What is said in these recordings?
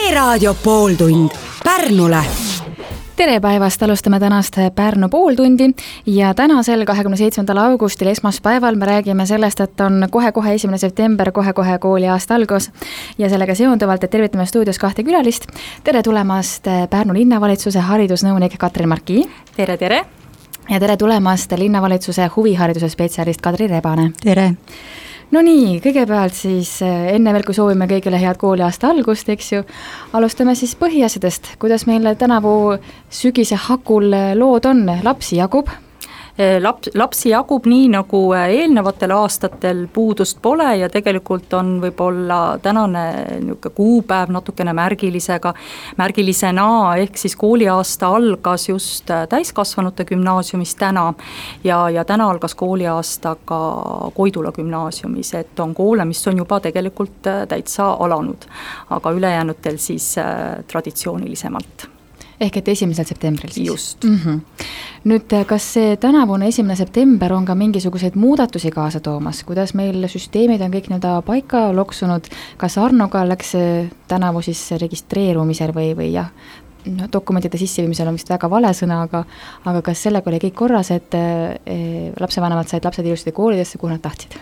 E-raadio pooltund Pärnule. Tere päevast, alustame tänast Pärnu pooltundi ja tänasel 27. augustil esmaspäeval me räägime sellest, et on kohe-kohe 1. september, kohe-kohe kooliaasta algus ja sellega seonduvalt, et tervitame stuudios kahte külalist. Tere tulemast Pärnu linnavalitsuse haridusnõunik Katrin Marki. Tere, tere! Ja tere tulemast linnavalitsuse huvihariduse spetsialist Kadri Rebane. Tere! No nii, kõigepealt siis enne veel, kui soovime kõigile head kooliaasta algust, eks ju, alustame siis põhiasjadest. Kuidas meil tänavu sügise hakul lood on? Lapsi jagub? Lapsi jagub nii nagu eelnevatel aastatel, puudust pole ja tegelikult on võib-olla tänane kuupäev natukene märgilisena, ehk siis kooliaasta algas just täiskasvanute gümnaasiumis täna ja täna algas kooliaasta ka Koidula gümnaasiumis, et on koole, mis on juba tegelikult täitsa alanud, aga ülejäänutel siis traditsioonilisemalt. Ehk et 1. septembril siis? Just. Nüüd, kas see tänavune 1. september on ka mingisuguseid muudatusi kaasa toomas? Kuidas meil süsteemid on kõik paika loksunud? Kas Arnoga läks tänavu siis registreerumisel või jah, dokumentide sisseviimisel on vist väga vale sõna, aga kas sellega oli kõik korras, et lapsevanemad said lapsed ilusti koolidesse, kuhu nad tahtsid?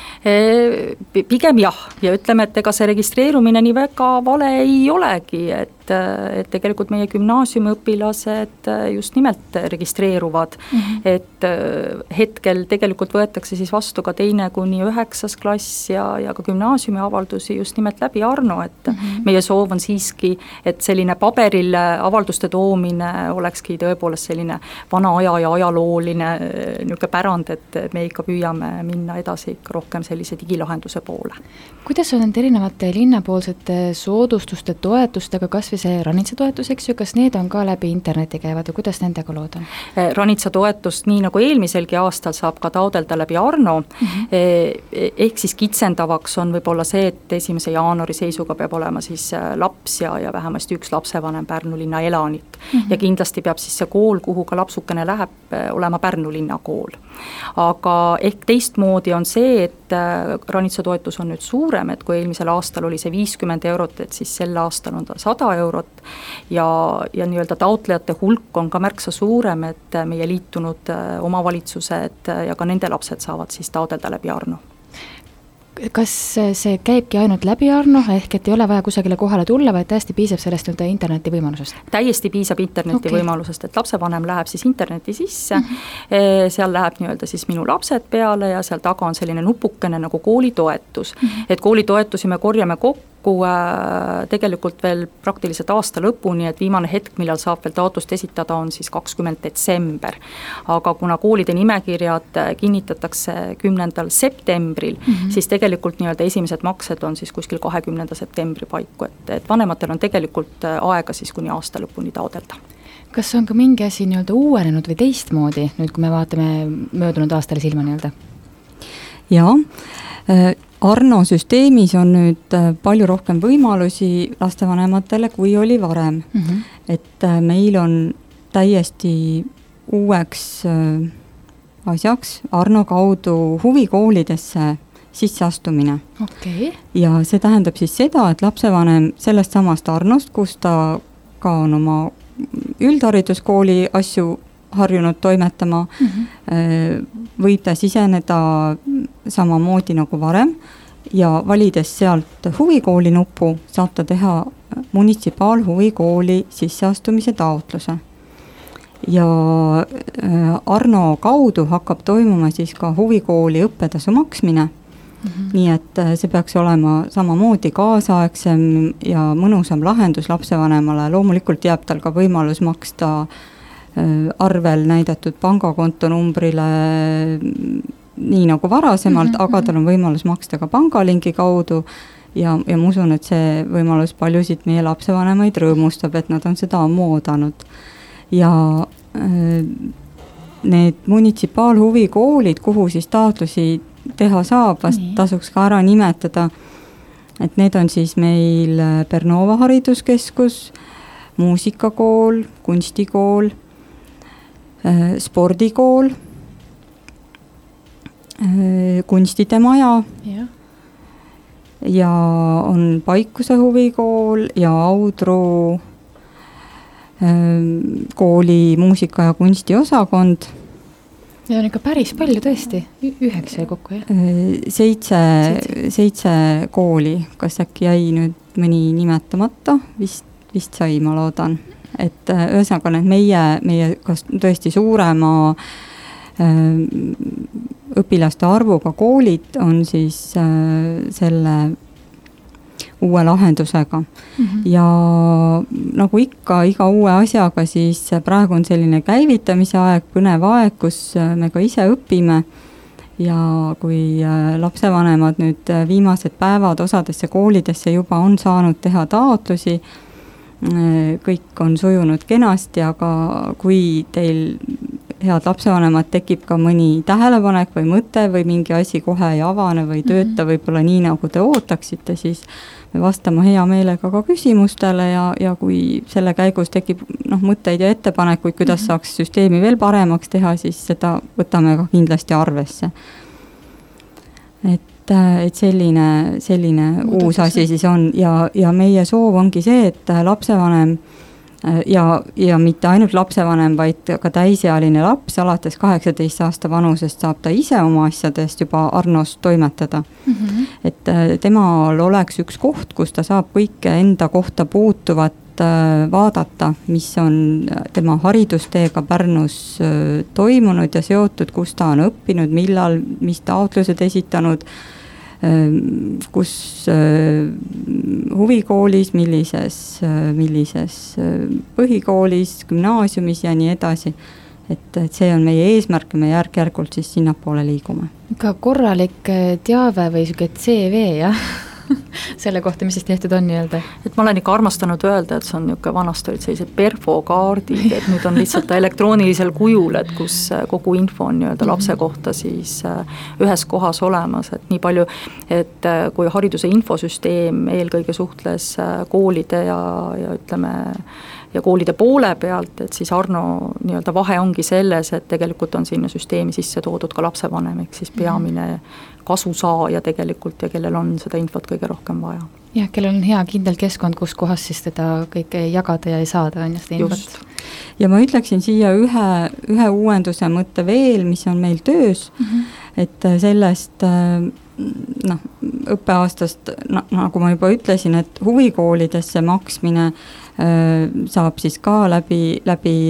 Pigem jah, ja ütleme, et ega see registreerumine nii väga vale ei olegi, et tegelikult meie gümnaasiumiõpilased just nimelt registreeruvad, et hetkel tegelikult võetakse siis vastu ka 2.–9. klass ja ka gümnaasiumi avaldusi just nimelt läbi Arno, et meie soov on siiski, et selline paberil avalduste toomine olekski tõepoolest selline vana aja ja ajalooline pärand, et me ikka püüame minna edasi ikka rohkem sellise digilahenduse poole. Kuidas on need erinevate linnapoolsete soodustuste toetustega, kas või see Ranitsa toetus, eks ju, kas need on ka läbi interneti käivad ja kuidas nendega lood on? Ranitsa toetust, nii nagu eelmiselgi aastal, saab ka taodelda läbi Arno, ehk siis kitsendavaks on võib-olla see, et 1. jaanuari seisuga peab olema siis laps ja vähemasti üks lapsevanem Pärnu linna elanik. Ja kindlasti peab siis see kool, kuhu ka lapsukene läheb, olema Pärnu linna kool. Aga ehk teistmoodi on see, et Ranitsa toetus on nüüd suurem, et kui eelmisel aastal oli see 50 eurot, et siis sel aastal on ta 100 eurot ja nii-öelda taotlejate hulk on ka märksa suurem, et meie liitunud omavalitsused ja ka nende lapsed saavad siis taodelda läbi Arno. Kas see käibki ainult läbi Arno, ehk et ei ole vaja kusagile kohale tulla, vaid täiesti piisab sellest interneti võimalusest? Täiesti piisab interneti võimalusest, et lapsevanem läheb siis interneti sisse, seal läheb nii-öelda siis minu lapsed peale ja seal taga on selline nupukene nagu koolitoetus, et koolitoetusi me korjame kokku tegelikult veel praktiliselt aasta lõpuni, et viimane hetk, millal saab veel taotlust esitada, on siis 20. detsember. Aga kuna koolide nimekirjad kinnitatakse 10. septembril, siis tegelikult nii-öelda esimesed maksed on siis kuskil 20. septembri paiku, et vanematel on tegelikult aega siis kuni aasta lõpuni taodelda. Kas on ka mingi asi nii-öelda uuenenud või teistmoodi, nüüd kui me vaatame möödunud aastale silma nii-öelda? Jaa, Arno süsteemis on nüüd palju rohkem võimalusi lastevanematele, kui oli varem. Et meil on täiesti uueks asjaks Arno kaudu huvikoolidesse sisseastumine. Okay. Ja see tähendab siis seda, et lapsevanem sellest samast Arnost, kus ta ka on oma üldhariduskooli asju harjunud toimetama, võib ta siseneda samamoodi nagu varem ja valides sealt huvikooli nupu, saab ta teha munitsipaalhuvikooli sisseastumise taotluse. Ja Arno kaudu hakkab toimuma siis ka huvikooli õppetasu maksmine, nii et see peaks olema samamoodi kaasaegsem ja mõnusam lahendus lapsevanemale. Loomulikult jääb tal ka võimalus maksta arvel näidatud pangakonto numbrile nii nagu varasemalt, aga tal on võimalus maksta ka pangalingi kaudu ja ma usun, et see võimalus paljusid meie lapsevanemaid rõõmustab, et nad on seda ammu oodanud. Ja need munitsipaalhuvikoolid, kuhu siis taotlusi teha saab, vast tasuks ka ära nimetada, et need on siis meil Bernova hariduskeskus, muusikakool, kunstikool, spordikool, kunstide maja, ja on Paikuse huvikool ja Audru kooli muusika- ja kunstiosakond. Ja on ikka päris palju tõesti, 9 kokku, jah? 7 kooli, kas äkki jäi nüüd mõni nimetamata, vist sai, ma loodan. Et ühesõnaga need meie kas tõesti suurema õpilaste arvuga koolid on siis selle uue lahendusega. Ja nagu ikka iga uue asjaga, siis praegu on selline käivitamise aeg, põnev aeg, kus me ka ise õpime. Ja kui lapsevanemad nüüd viimased päevad osadesse koolidesse juba on saanud teha taotlusi, kõik on sujunud kenasti, aga kui teil head lapsevanemad tekib ka mõni tähelepanek või mõte või mingi asi kohe ei avane või tööta võib-olla nii, nagu te ootaksite, siis me vastame hea meelega ka küsimustele ja kui selle käigus tekib mõtteid ja ettepanekuid, kuidas saaks süsteemi veel paremaks teha, siis seda võtame ka kindlasti arvesse. Et selline uus asi siis on ja meie soov ongi see, et lapsevanem ja mitte ainult lapsevanem, vaid ka täisealine laps alates 18 aasta vanusest saab ta ise oma asjadest juba Arnos toimetada. Et temal oleks üks koht, kus ta saab kõike enda kohta puutuvat vaadata, mis on tema haridusteega Pärnus toimunud ja seotud, kus ta on õppinud, millal, mis taotlused esitanud, kus huvikoolis, millises põhikoolis, gümnaasiumis ja nii edasi. Et see on meie eesmärk ja me järk-järgult siis sinnapoole liigume. Ka korralik teave või selline CV, jah? Selle kohta, mis siis tehtud on nii-öelda? Et ma olen ikka armastanud öelda, et see on niisugune vanasti olid sellised perfokaardid, et nüüd on lihtsalt elektroonilisel kujul, et kus kogu info on nii-öelda lapse kohta siis ühes kohas olemas, et nii palju, et kui hariduse infosüsteem eelkõige suhtles koolide ja ütleme ja koolide poole pealt, et siis Arno nii-öelda vahe ongi selles, et tegelikult on sinna süsteemi sisse toodud ka lapsevanem, ehk siis peamine kasusaaja tegelikult ja kellel on seda infot kõige rohkem vaja. Jah, kellel on hea kindel keskkond, kus kohas siis teda kõike jagada ja ei saada on just infot. Just. Ja ma ütleksin siia ühe uuenduse mõtte veel, mis on meil töös, et sellest õppeaastast, nagu ma juba ütlesin, et huvikoolidesse maksmine saab siis ka läbi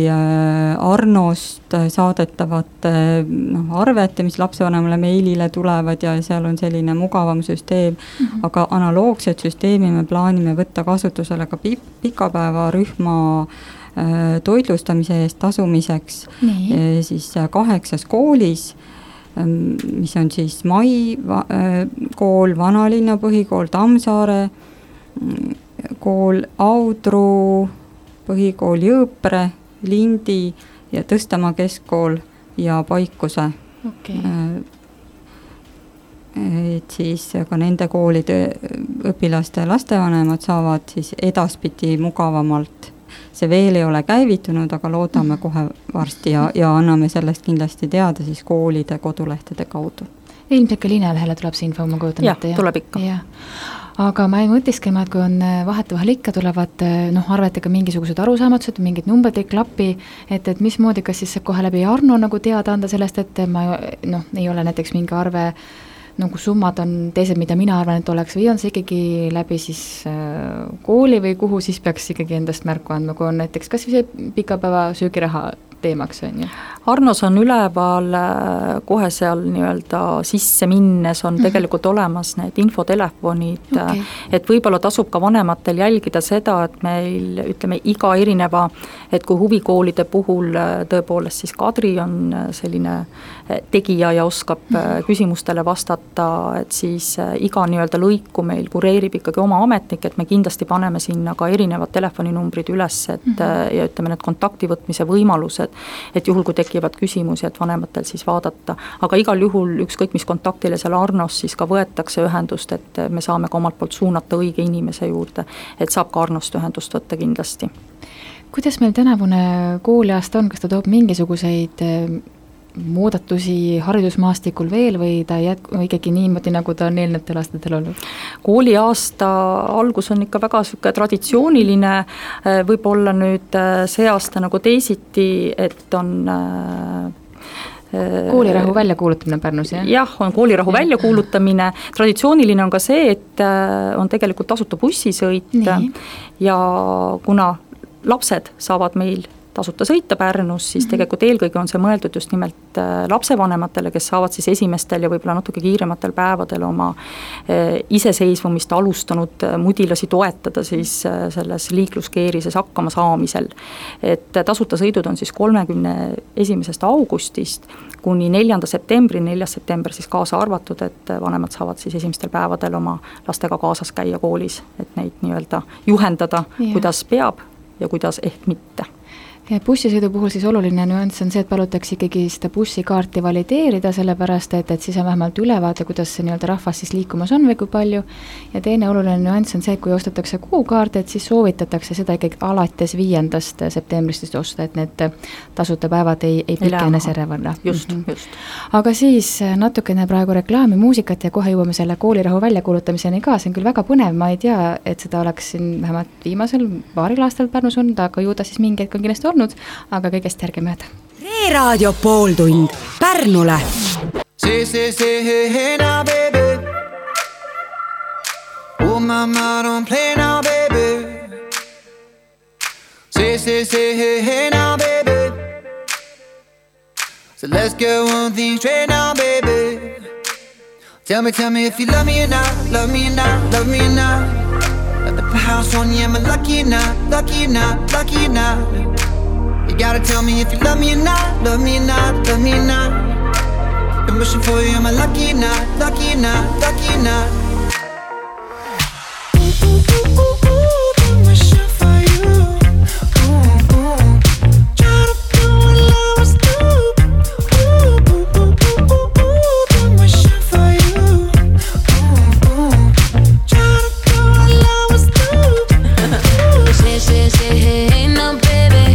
Arnost saadetavate arvete, mis lapsevanemale meilile tulevad ja seal on selline mugavam süsteem, aga analoogset süsteemi me plaanime võtta kasutusele ka pikapäevarühma toitlustamise eest tasumiseks siis 8 koolis, mis on siis Mai kool, Vanalinna põhikool, Tammsaare kool, Audru põhikool, Jõõpre, Lindi ja Tõstamaa keskkool ja Paikuse. Et siis ka nende koolide õpilaste ja lastevanemad saavad siis edaspidi mugavamalt. See veel ei ole käivitunud, aga loodame kohe varsti ja anname sellest kindlasti teada siis koolide kodulehtede kaudu. Ilmselt ka Linnalehele tuleb see info, ma kujutan ette. Jah, tuleb ikka. Aga ma ei mõtiskema, et kui on vahetevahel ikka tulevad arvetega mingisugused arusaamatused, mingid numbrid ei klapi, et mismoodi, kas siis kohe läbi Arno nagu teada anda sellest, et ma ei ole näiteks mingi arve, nagu summad on teised, mida mina arvan, et oleks, või on see ikkagi läbi siis kooli või kuhu siis peaks ikkagi endast märku andma, kui on näiteks kas see pikapäeva söögiraha teemaks on ju? Arnos on üleval kohe seal nii-öelda sisse minnes on tegelikult olemas need infotelefonid, et võib-olla tasub ka vanematel jälgida seda, et meil ütleme iga erineva, et kui huvikoolide puhul tõepoolest siis Kadri on selline tegija ja oskab küsimustele vastata, et siis iga nii-öelda lõiku meil kureerib ikkagi oma ametnik, et me kindlasti paneme sinna ka erinevad telefoninumbrid üles, et ja ütleme need kontaktivõtmise võimalused, et juhul kui tekivad küsimusi, et vanematel siis vaadata, aga igal juhul ükskõik mis kontaktile seal Arnos siis ka võetakse ühendust, et me saame ka omalt poolt suunata õige inimese juurde, et saab ka Arnost ühendust võtta kindlasti. Kuidas meil tänavune kooliaasta on, kas ta toob mingisuguseid muudatusi haridusmaastikul veel või ta jätkub ikkagi niimoodi, nagu ta on eelnevatel aastatel olnud? Kooliaasta algus on ikka väga selline traditsiooniline, võib-olla nüüd see aasta nagu teisiti, et on koolirahu väljakuulutamine Pärnus, jah? Jah, on koolirahu väljakuulutamine, traditsiooniline on ka see, et on tegelikult tasuta bussisõit ja kuna lapsed saavad meil tasuta sõita Pärnus, siis tegelikult eelkõige on see mõeldud just nimelt lapsevanematele, kes saavad siis esimestel ja võib-olla natuke kiirematel päevadel oma iseseisvumist alustanud mudilasi toetada siis selles liikluskeerises hakkama saamisel. Et tasuta sõidud on siis 31. augustist kuni 4. septembri, 4. september siis kaasa arvatud, et vanemad saavad siis esimestel päevadel oma lastega kaasas käia koolis, et neid nii-öelda juhendada, kuidas peab ja kuidas ehk mitte. Bussisõidu puhul siis oluline nüanss on see, et palutakse ikkagi seda bussikaarti valideerida, sellepärast et siis on vähemalt ülevaade, kuidas see nii-öelda rahvas siis liikumas on või kui palju. Ja teine oluline nüanss on see, et kui ostetakse kuukaart, et siis soovitatakse seda ikkagi alates 5. septembrist osta, et need tasuta päevad ei pikene selle võrra. Just. Aga siis natukene praegu reklaami, muusikat ja kohe jõuame selle koolirahu väljakuulutamiseni ka, see on küll väga põnev, ma ei tea, et seda oleks siin vähemalt viimasel paaril aastal Pärnus olnud, aga ju ta siis mingi hetk on kindlasti olnud, aga kõigest järge mööda. Reeraadio pooltund Pärnule. Hey now baby. Oh mama don't play now baby. Hey now baby. So let's get one thing straight now baby. Tell me if you love me or not, love me or not, love me or not. At the house on you, am I lucky or not, lucky or not, lucky or not. You gotta tell me if you love me or not, love me or not, love me or not. I'm wishing for you, am I lucky or not, lucky or not, lucky or not. I'm wishing for you. Try to do what lovers do. I'm wishing for you. Try to do what lovers do. Say, hey, no baby.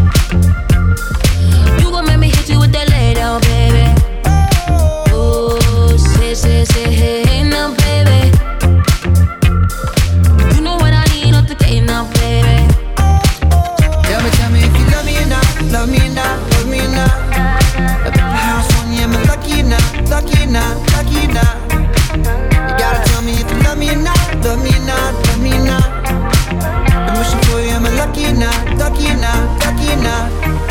You gon' make me hit you with that lay down, baby. Oh, say, hey, no baby. You know what I need, not the day now, baby. Tell me if you love me or not, love me or not, love me or not. At the house on you, am I lucky or not, lucky or not, lucky or not. You gotta tell me if you love me or not, love me or not, love me or not. I'm wishing for you, am I lucky or not, lucky or not, lucky or not.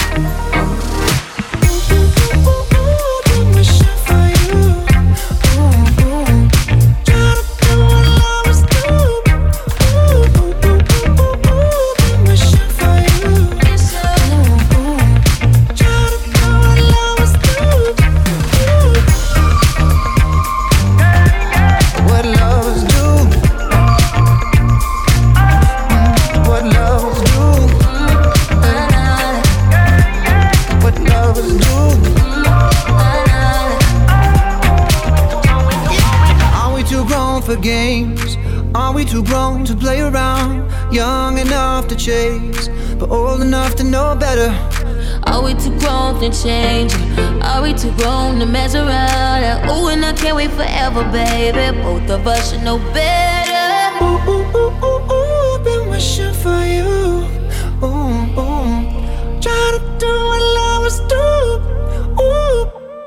Games, are we too grown to play around? Young enough to chase, but old enough to know better. Are we too grown to change? Are we too grown to mess around? Ooh, and I can't wait forever, baby. Both of us should know better. Ooh, ooh, ooh, ooh, ooh, been wishing for you. Ooh, ooh, try to do what lovers do. Ooh.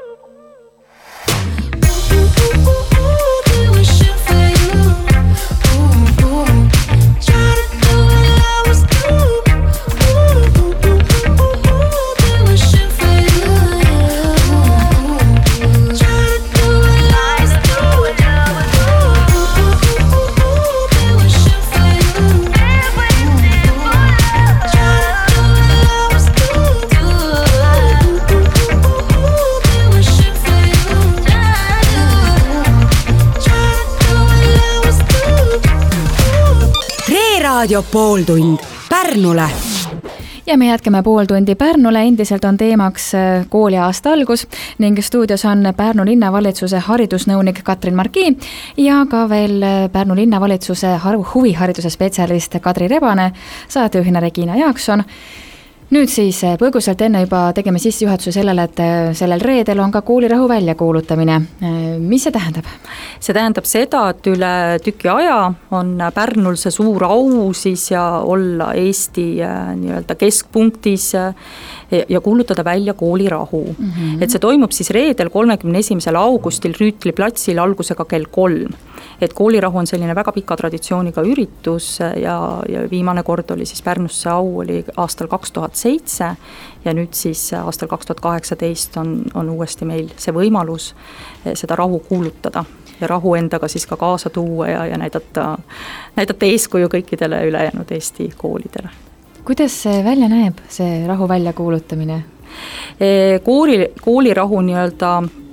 Reeraadio pooltund Pärnule. Ja me jätkame pool tundi Pärnule, endiselt on teemaks kooliaasta algus ning stuudios on Pärnu linnavalitsuse haridusnõunik Katrin Marki ja ka veel Pärnu linnavalitsuse huvihariduse spetsialist Kadri Rebane, saatejuhina Regina Jaakson. Nüüd siis põgusalt enne juba tegeme sissejuhatuse sellele, et sellel reedel on ka koolirahu väljakuulutamine. Mis see tähendab? See tähendab seda, et üle tüki aja on Pärnul see suur au siis ja olla Eesti nii-öelda keskpunktis ja kuulutada välja koolirahu. Et see toimub siis reedel 31. augustil Rüütli platsil algusega kell 3. Et koolirahu on selline väga pika traditsiooniga üritus ja viimane kord oli siis Pärnus see au oli aastal 2007 ja nüüd siis aastal 2018 on uuesti meil see võimalus seda rahu kuulutada ja rahu endaga siis ka kaasa tuua ja näidata eeskuju kõikidele ülejäänud Eesti koolidele. Kuidas see välja näeb, see rahu väljakuulutamine? Koolirahu nii-öelda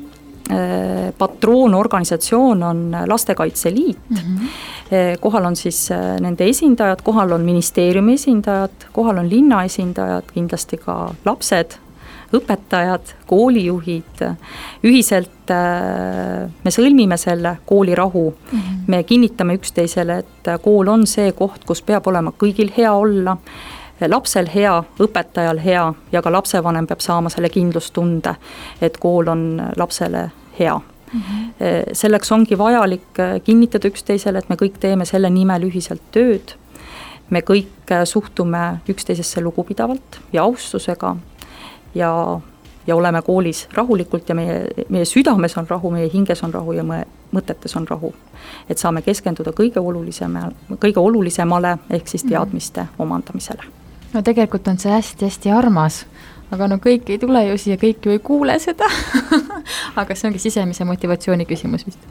patroonorganisatsioon on Lastekaitse Liit. Kohal on siis nende esindajad, kohal on ministeeriumi esindajad, kohal on linna esindajad, kindlasti ka lapsed, õpetajad, koolijuhid. Ühiselt me sõlmime selle koolirahu. Me kinnitame üksteisele, et kool on see koht, kus peab olema kõigil hea olla, lapsel hea, õpetajal hea ja ka lapsevanem peab saama selle kindlustunde, et kool on lapsele hea. Selleks ongi vajalik kinnitada üksteisele, et me kõik teeme selle nimel ühiselt tööd. Me kõik suhtume üksteisesse lugupidavalt ja austusega ja oleme koolis rahulikult ja meie südames on rahu, meie hinges on rahu ja mõtetes on rahu. Et saame keskenduda kõige olulisemale ehk siis teadmiste omandamisele. No tegelikult on see hästi-hästi armas, aga no kõik ei tule ju siia, kõik ju ei kuule seda. Aga see ongi sisemise motivatsiooni küsimus vist.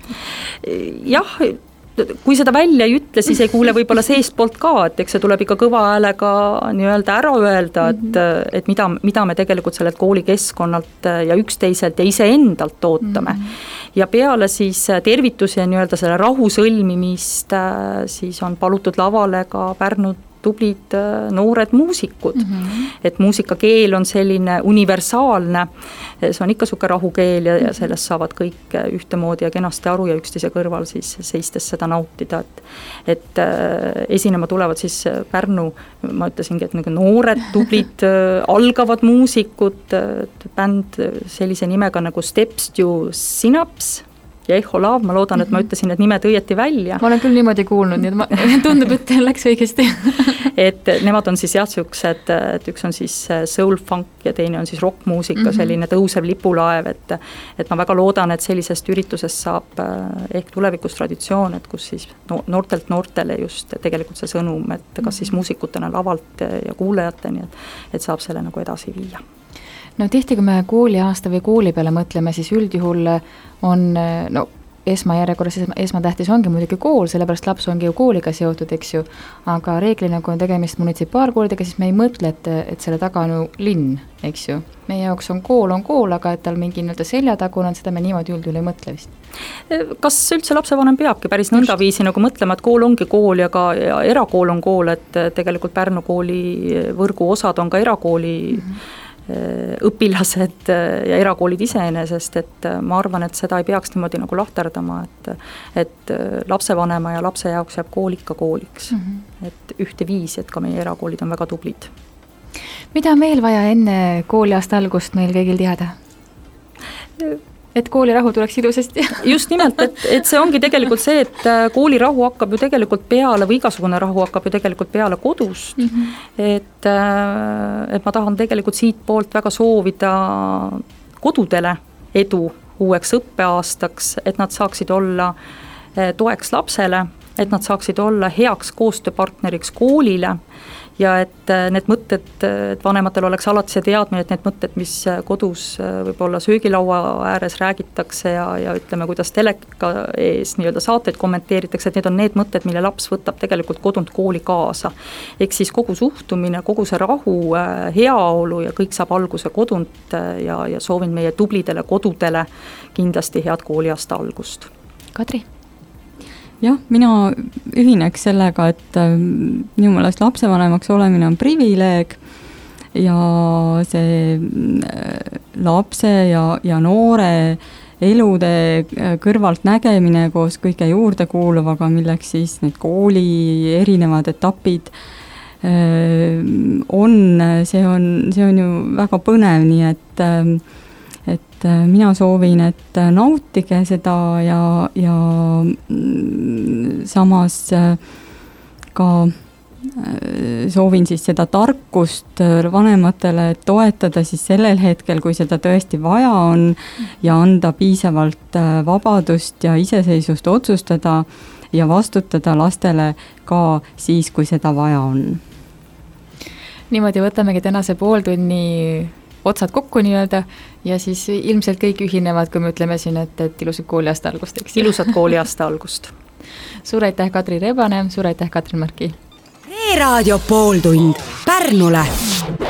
Jah, kui seda välja ei ütle, siis ei kuule võib-olla seest poolt ka, et eks see tuleb ikka kõva häälega nii-öelda ära öelda, et mida me tegelikult sellelt koolikeskkonnalt ja üksteiselt ja iseendalt ootame. Ja peale siis tervitusi ja nii-öelda selle rahu sõlmimist siis on palutud lavale ka Pärnu tublid noored muusikud. Et muusikakeel on selline universaalne, see on ikka suke rahukeel ja sellest saavad kõik ühtemoodi ja kenasti aru ja üksteise kõrval siis seistes seda nautida. Et esinema tulevad siis Pärnu, ma ütlesingi, et noored, tublid, algavad muusikud, bänd sellise nimega nagu Stepstew Synaps ja Echo Love, ma loodan, et ma ütlesin need nimed õieti välja. Ma olen küll niimoodi kuulnud, nii et tundub, et läks õigesti. Et nemad on siis siuksed, et üks on siis soul funk ja teine on siis rockmuusika, selline tõusev lipulaev, et ma väga loodan, et sellisest üritusest saab ehk tulevikus traditsioon, et kus siis noortelt noortele just tegelikult see sõnum, et kas siis muusikutena lavalt ja kuulajateni, et saab selle nagu edasi viia. No tihti, kui me kooliaasta või kooli peale mõtleme, siis üldjuhul on, esmajärjekorras esmatähtis ongi muidugi kool, sellepärast laps ongi ju kooliga seotud, eks ju, aga reeglina, kui on tegemist munitsipaalkoolidega, siis me ei mõtle, et selle taga on ju linn, eks ju. Meie jaoks on kool, aga et tal mingi nii-öelda seljatagune on, seda me niimoodi üldjuhul ei mõtle vist. Kas üldse lapsevanem peabki päris nõndaviisi nagu mõtlema, et kool ongi kool ja erakool on kool, et tegelikult Pärnu kooli võrgu osad on ka erakooli õpilased ja erakoolid iseenesest, et ma arvan, et seda ei peaks niimoodi nagu lahterdama, et lapsevanema ja lapse jaoks jääb kool ikka kooliks. Et ühte viisi, et ka meie erakoolid on väga tublid. Mida on veel vaja enne kooliaasta algust meil kõigil teada? Et koolirahu tuleks ilusasti. Just nimelt, et see ongi tegelikult see, et koolirahu hakkab ju tegelikult peale või igasugune rahu hakkab ju tegelikult peale kodust. Et ma tahan tegelikult siit poolt väga soovida kodudele edu uueks õppeaastaks, et nad saaksid olla toeks lapsele, et nad saaksid olla heaks koostööpartneriks koolile ja et need mõtted, et vanematel oleks alati see teadmine, et need mõtted, mis kodus võib-olla söögilaua ääres räägitakse ja ütleme, kuidas teleka ees nii-öelda saateid kommenteeritakse, et need on need mõtted, mille laps võtab tegelikult kodunt kooli kaasa. Ehk siis kogu suhtumine, kogu see rahu, heaolu ja kõik saab alguse kodunt ja soovin meie tublidele kodudele kindlasti head kooliaasta algust. Kadri? Jah, mina ühineks sellega, et minu meelest lapsevanemaks olemine on privileeg ja see lapse ja noore elude kõrvalt nägemine koos kõige juurde kuuluvaga, milleks siis need kooli erinevad etapid, see on ju väga põnev, nii et mina soovin, et nautige seda ja samas ka soovin siis seda tarkust vanematele toetada siis sellel hetkel, kui seda tõesti vaja on ja anda piisavalt vabadust ja iseseisvust otsustada ja vastutada lastele ka siis, kui seda vaja on. Niimoodi võtamegi tänase pooltunni otsad kokku nii-öelda ja siis ilmselt kõik ühinevad, kui me ütleme siin, et ilusat kooliaasta algust, eks? Ilusat kooliaasta algust. Suur aitäh, Katri Rebane, suur aitäh, Katrin Marki! Raadio pooltund Pärnule.